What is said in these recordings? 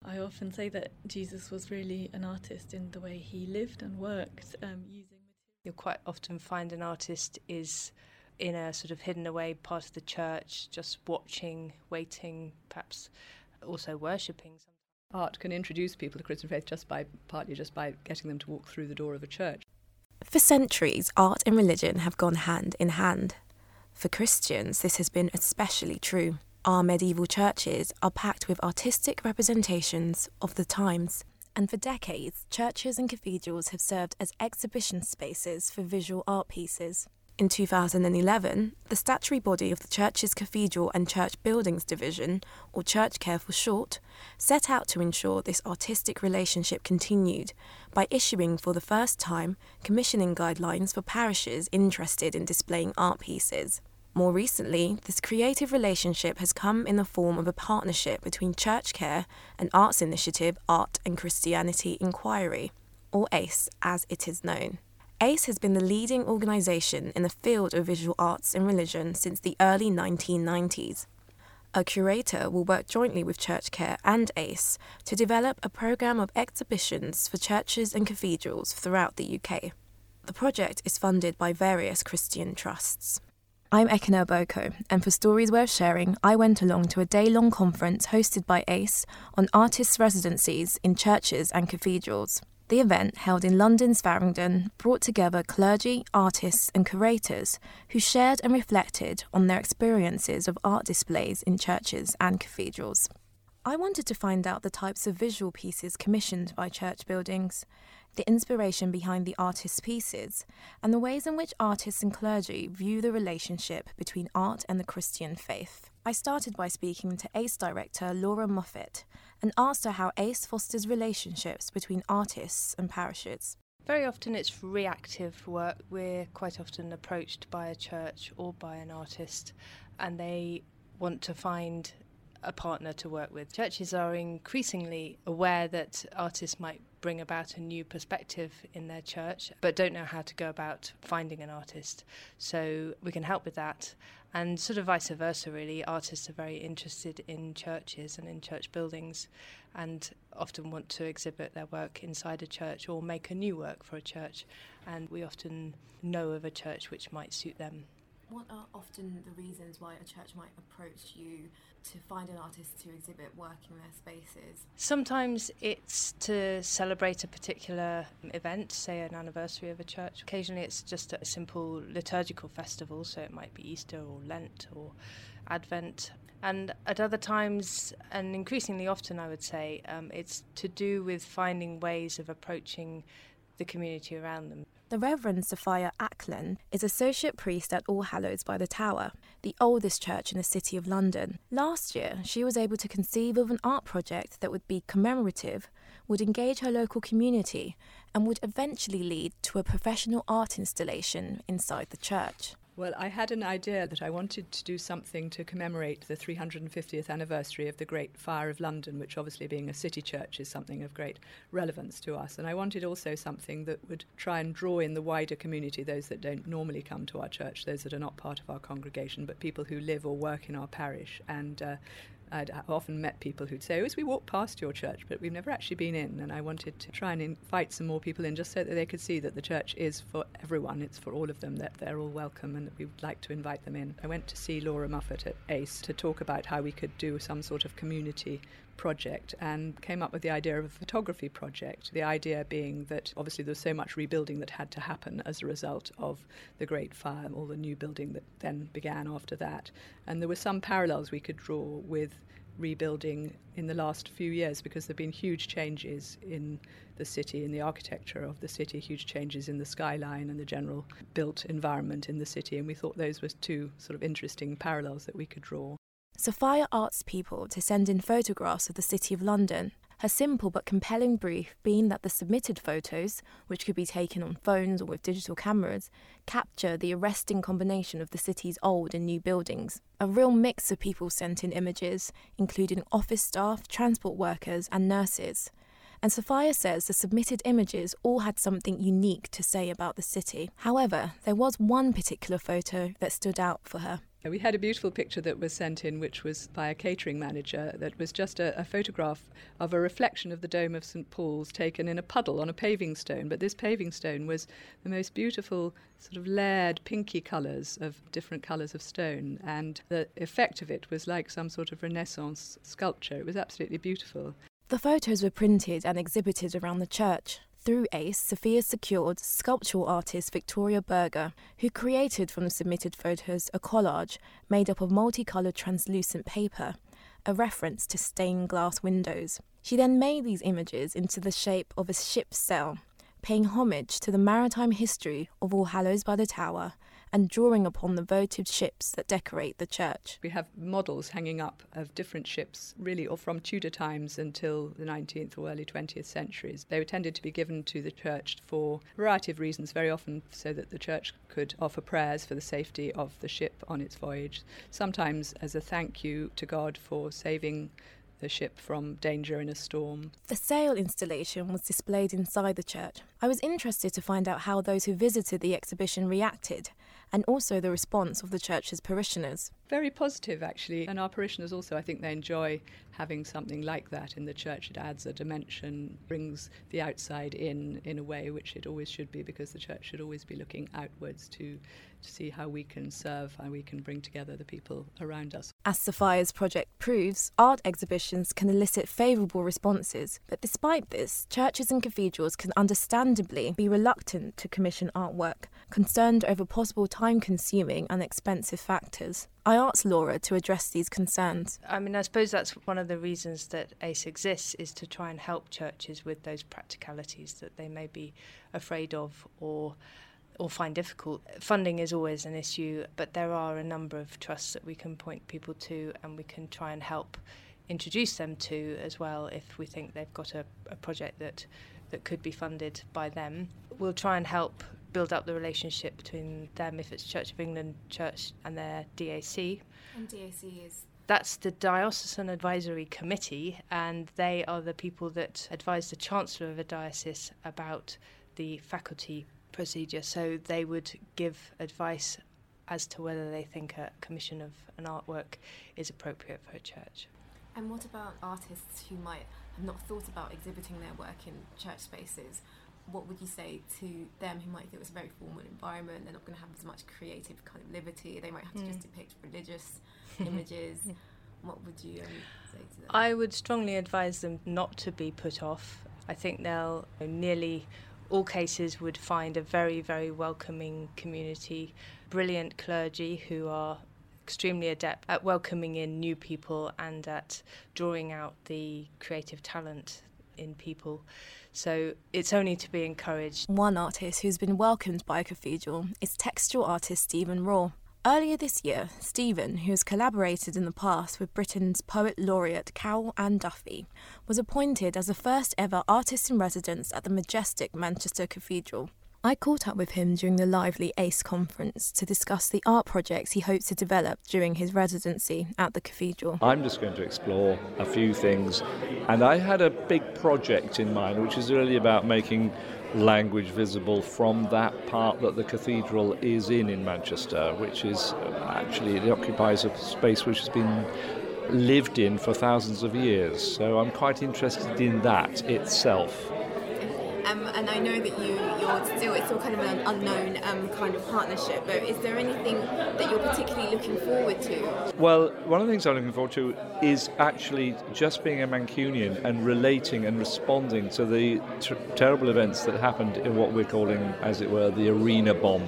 I often say that Jesus was really an artist in the way he lived and worked, using materials. You'll quite often find an artist is in a sort of hidden away part of the church, just watching, waiting, perhaps also worshipping. Art can introduce people to Christian faith partly just by getting them to walk through the door of a church. For centuries, art and religion have gone hand in hand. For Christians, this has been especially true. Our medieval churches are packed with artistic representations of the times, and for decades, churches and cathedrals have served as exhibition spaces for visual art pieces. In 2011, the statutory body of the Church's Cathedral and Church Buildings Division, or Church Care for short, set out to ensure this artistic relationship continued by issuing for the first time commissioning guidelines for parishes interested in displaying art pieces. More recently, this creative relationship has come in the form of a partnership between Church Care and arts initiative Art and Christianity Inquiry, or ACE as it is known. ACE has been the leading organisation in the field of visual arts and religion since the early 1990s. A curator will work jointly with Church Care and ACE to develop a programme of exhibitions for churches and cathedrals throughout the UK. The project is funded by various Christian trusts. I'm Ekene Boko, and for Stories Worth Sharing, I went along to a day-long conference hosted by ACE on artists' residencies in churches and cathedrals. The event, held in London's Farringdon, brought together clergy, artists and curators who shared and reflected on their experiences of art displays in churches and cathedrals. I wanted to find out the types of visual pieces commissioned by church buildings, the inspiration behind the artists' pieces, and the ways in which artists and clergy view the relationship between art and the Christian faith. I started by speaking to ACE director Laura Moffat and asked her how ACE fosters relationships between artists and parishes. Very often it's reactive work. We're quite often approached by a church or by an artist, and they want to find a partner to work with. Churches are increasingly aware that artists might bring about a new perspective in their church, but don't know how to go about finding an artist. So we can help with that. And sort of vice versa, really. Artists are very interested in churches and in church buildings and often want to exhibit their work inside a church or make a new work for a church. And we often know of a church which might suit them. What are often the reasons why a church might approach you to find an artist to exhibit work in their spaces? Sometimes it's to celebrate a particular event, say an anniversary of a church. Occasionally it's just a simple liturgical festival, so it might be Easter or Lent or Advent. And at other times, and increasingly often I would say, it's to do with finding ways of approaching the community around them. The Reverend Sophia Ackland is Associate Priest at All Hallows by the Tower, the oldest church in the City of London. Last year, she was able to conceive of an art project that would be commemorative, would engage her local community, and would eventually lead to a professional art installation inside the church. Well, I had an idea that I wanted to do something to commemorate the 350th anniversary of the Great Fire of London, which obviously being a city church is something of great relevance to us. And I wanted also something that would try and draw in the wider community, those that don't normally come to our church, those that are not part of our congregation, but people who live or work in our parish. And I'd often met people who'd say, as we walk past your church, but we've never actually been in. And I wanted to try and invite some more people in just so that they could see that the church is for everyone, it's for all of them, that they're all welcome and that we would like to invite them in. I went to see Laura Moffat at ACE to talk about how we could do some sort of community project and came up with the idea of a photography project. The idea being that obviously there was so much rebuilding that had to happen as a result of the Great Fire, all the new building that then began after that. And there were some parallels we could draw with rebuilding in the last few years because there have been huge changes in the city, in the architecture of the city, huge changes in the skyline and the general built environment in the city, and we thought those were two sort of interesting parallels that we could draw. Sophia asks people to send in photographs of the City of London, her simple but compelling brief being that the submitted photos, which could be taken on phones or with digital cameras, capture the arresting combination of the city's old and new buildings. A real mix of people sent in images, including office staff, transport workers and nurses. And Sophia says the submitted images all had something unique to say about the city. However, there was one particular photo that stood out for her. We had a beautiful picture that was sent in, which was by a catering manager, that was just a photograph of a reflection of the dome of St Paul's taken in a puddle on a paving stone. But this paving stone was the most beautiful sort of layered pinky colours of different colours of stone, and the effect of it was like some sort of Renaissance sculpture. It was absolutely beautiful. The photos were printed and exhibited around the church. Through ACE, Sophia secured sculptural artist Victoria Berger, who created from the submitted photos a collage made up of multicoloured translucent paper, a reference to stained glass windows. She then made these images into the shape of a ship's sail, paying homage to the maritime history of All Hallows by the Tower and drawing upon the votive ships that decorate the church. We have models hanging up of different ships, really, or from Tudor times until the 19th or early 20th centuries. They were tended to be given to the church for a variety of reasons, very often so that the church could offer prayers for the safety of the ship on its voyage, sometimes as a thank you to God for saving the ship from danger in a storm. The sail installation was displayed inside the church. I was interested to find out how those who visited the exhibition reacted, and also the response of the church's parishioners. Very positive, actually, and our parishioners also, I think they enjoy having something like that in the church. It adds a dimension, brings the outside in a way which it always should be, because the church should always be looking outwards to see how we can serve, how we can bring together the people around us. As Sophia's project proves, art exhibitions can elicit favourable responses, but despite this, churches and cathedrals can understandably be reluctant to commission artwork, concerned over possible time-consuming and expensive factors. I asked Laura to address these concerns. I suppose that's one of the reasons that ACE exists, is to try and help churches with those practicalities that they may be afraid of or find difficult. Funding is always an issue, but there are a number of trusts that we can point people to, and we can try and help introduce them to as well if we think they've got a project that could be funded by them. We'll try and help build up the relationship between them, if it's Church of England Church and their DAC. And DAC is? That's the Diocesan Advisory Committee, and they are the people that advise the Chancellor of a diocese about the faculty procedure. So they would give advice as to whether they think a commission of an artwork is appropriate for a church. And what about artists who might have not thought about exhibiting their work in church spaces? What would you say to them who might think it was a very formal environment? They're not going to have as much creative kind of liberty. They might have to just depict religious images. What would you say to them? I would strongly advise them not to be put off. I think they'll nearly all cases would find a very, very welcoming community, brilliant clergy who are extremely adept at welcoming in new people and at drawing out the creative talent in people. So it's only to be encouraged. One artist who's been welcomed by a cathedral is textual artist Stephen Raw. Earlier this year, Stephen, who has collaborated in the past with Britain's Poet Laureate Carol Ann Duffy, was appointed as the first ever artist in residence at the majestic Manchester Cathedral. I caught up with him during the lively ACE conference to discuss the art projects he hopes to develop during his residency at the cathedral. I'm just going to explore a few things, and I had a big project in mind, which is really about making language visible from that part that the cathedral is in Manchester, which is actually, it occupies a space which has been lived in for thousands of years. So I'm quite interested in that itself. And I know that it's still kind of an unknown kind of partnership, but is there anything that you're particularly looking forward to? Well, one of the things I'm looking forward to is actually just being a Mancunian and relating and responding to the terrible events that happened in what we're calling, as it were, the arena bomb.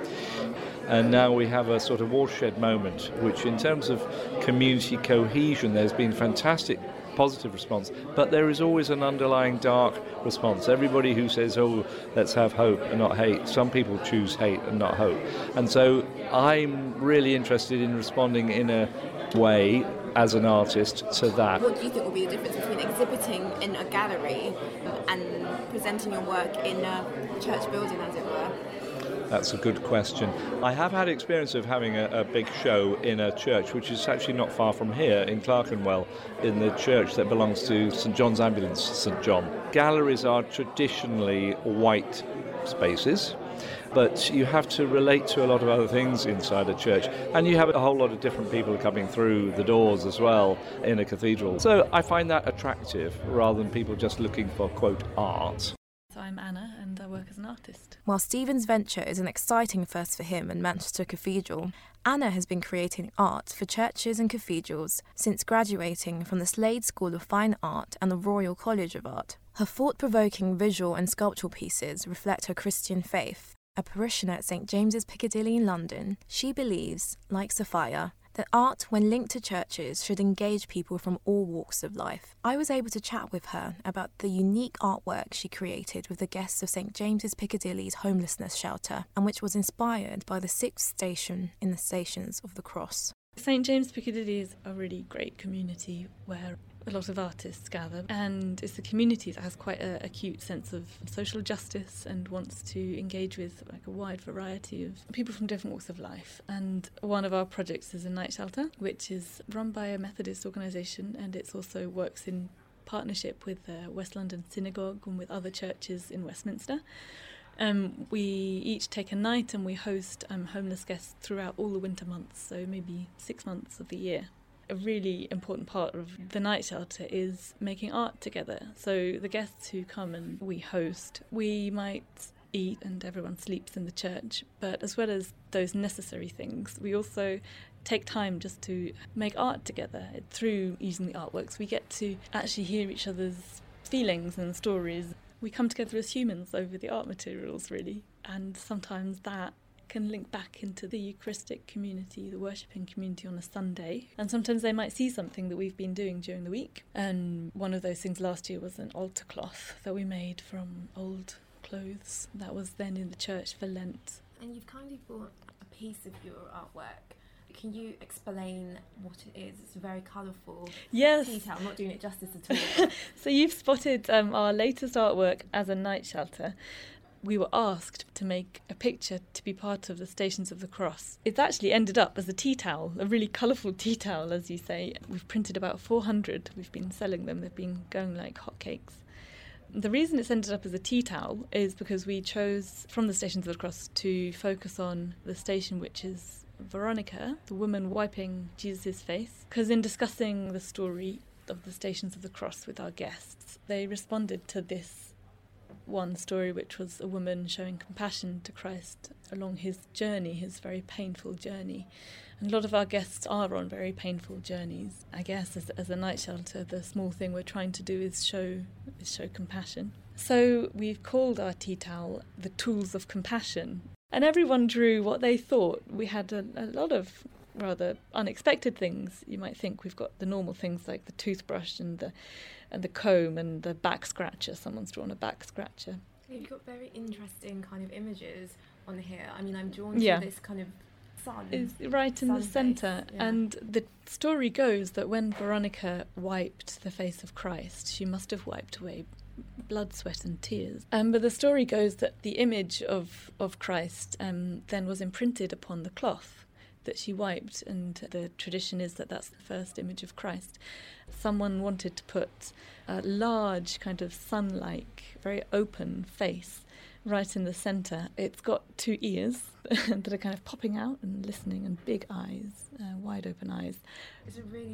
And now we have a sort of watershed moment, which in terms of community cohesion, there's been fantastic positive response, but there is always an underlying dark response. Everybody who says, oh, let's have hope and not hate, some people choose hate and not hope. And so I'm really interested in responding in a way as an artist to that. What do you think will be the difference between exhibiting in a gallery and presenting your work in a church building, as it were? That's a good question. I have had experience of having a big show in a church, which is actually not far from here, in Clerkenwell, in the church that belongs to St John's Ambulance, St John. Galleries are traditionally white spaces, but you have to relate to a lot of other things inside a church, and you have a whole lot of different people coming through the doors as well in a cathedral. So I find that attractive rather than people just looking for, quote, art. So I'm Anna and I work as an artist. While Stephen's venture is an exciting first for him and Manchester Cathedral, Anna has been creating art for churches and cathedrals since graduating from the Slade School of Fine Art and the Royal College of Art. Her thought-provoking visual and sculptural pieces reflect her Christian faith. A parishioner at St James's Piccadilly in London, she believes, like Sophia, that art, when linked to churches, should engage people from all walks of life. I was able to chat with her about the unique artwork she created with the guests of St James's Piccadilly's homelessness shelter, and which was inspired by the 6th station in the Stations of the Cross. St James's Piccadilly is a really great community where a lot of artists gather, and it's a community that has quite an acute sense of social justice and wants to engage with like a wide variety of people from different walks of life. And one of our projects is a night shelter, which is run by a Methodist organisation, and it also works in partnership with the West London Synagogue and with other churches in Westminster. We each take a night and we host homeless guests throughout all the winter months, so maybe 6 months of the year. A really important part of the night shelter is making art together. So the guests who come and we host, we might eat and everyone sleeps in the church, but as well as those necessary things, we also take time just to make art together. Through using the artworks, we get to actually hear each other's feelings and stories. We come together as humans over the art materials, really, and sometimes that can link back into the Eucharistic community, the worshipping community on a Sunday. And sometimes they might see something that we've been doing during the week. And one of those things last year was an altar cloth that we made from old clothes that was then in the church for Lent. And you've kindly brought a piece of your artwork. Can you explain what it is? It's a very colourful detail. I'm not doing it justice at all. So you've spotted our latest artwork as a night shelter. We were asked to make a picture to be part of the Stations of the Cross. It's actually ended up as a tea towel, a really colourful tea towel, as you say. We've printed about 400. We've been selling them. They've been going like hotcakes. The reason it's ended up as a tea towel is because we chose from the Stations of the Cross to focus on the station which is Veronica, the woman wiping Jesus' face. Because in discussing the story of the Stations of the Cross with our guests, they responded to this one story, which was a woman showing compassion to Christ along his journey, his very painful journey. And a lot of our guests are on very painful journeys. I guess as a night shelter, the small thing we're trying to do is show compassion. So we've called our tea towel the Tools of Compassion. And everyone drew what they thought. We had a lot of rather unexpected things. You might think we've got the normal things like the toothbrush and the comb and the back scratcher. Someone's drawn a back scratcher. You've got very interesting kind of images on here. I mean, I'm drawn to this kind of sun. It's right in the centre. Yeah. And the story goes that when Veronica wiped the face of Christ, she must have wiped away blood, sweat and tears. But the story goes that the image of Christ then was imprinted upon the cloth that she wiped, and the tradition is that that's the first image of Christ. Someone wanted to put a large kind of sun-like, very open face right in the centre. It's got 2 ears that are kind of popping out and listening, and big eyes, wide open eyes. It's a really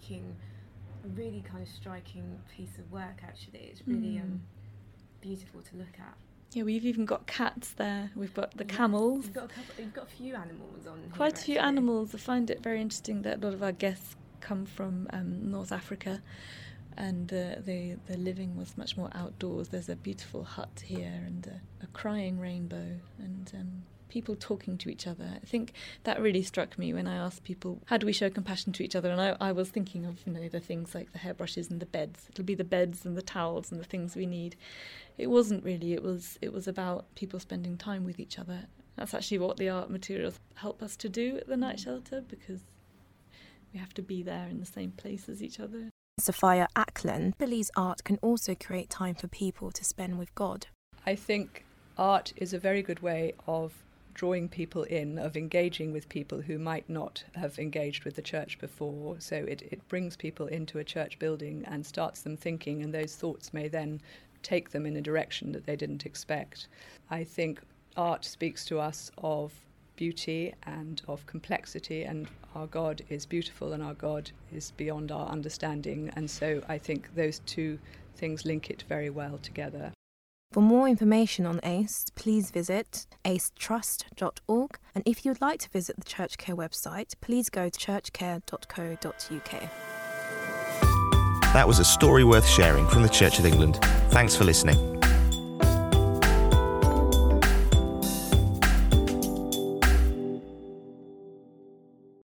kind of striking piece of work, actually. It's really beautiful to look at. Yeah, we've even got cats there. We've got the camels. You've got a few animals on here. Quite a few animals. I find it very interesting that a lot of our guests come from North Africa, and the living was much more outdoors. There's a beautiful hut here and a crying rainbow and people talking to each other. I think that really struck me when I asked people, how do we show compassion to each other? And I was thinking of the things like the hairbrushes and the beds. It'll be the beds and the towels and the things we need. It wasn't really. It was about people spending time with each other. That's actually what the art materials help us to do at the night shelter, because we have to be there in the same place as each other. Sophia Ackland believes art can also create time for people to spend with God. I think art is a very good way of drawing people in, of engaging with people who might not have engaged with the church before. So it brings people into a church building and starts them thinking, and those thoughts may then take them in a direction that they didn't expect. I think art speaks to us of beauty and of complexity, and our God is beautiful and our God is beyond our understanding. And so I think those two things link it very well together. For more information on ACE, please visit acetrust.org. And if you'd like to visit the ChurchCare website, please go to churchcare.co.uk. That was a story worth sharing from the Church of England. Thanks for listening.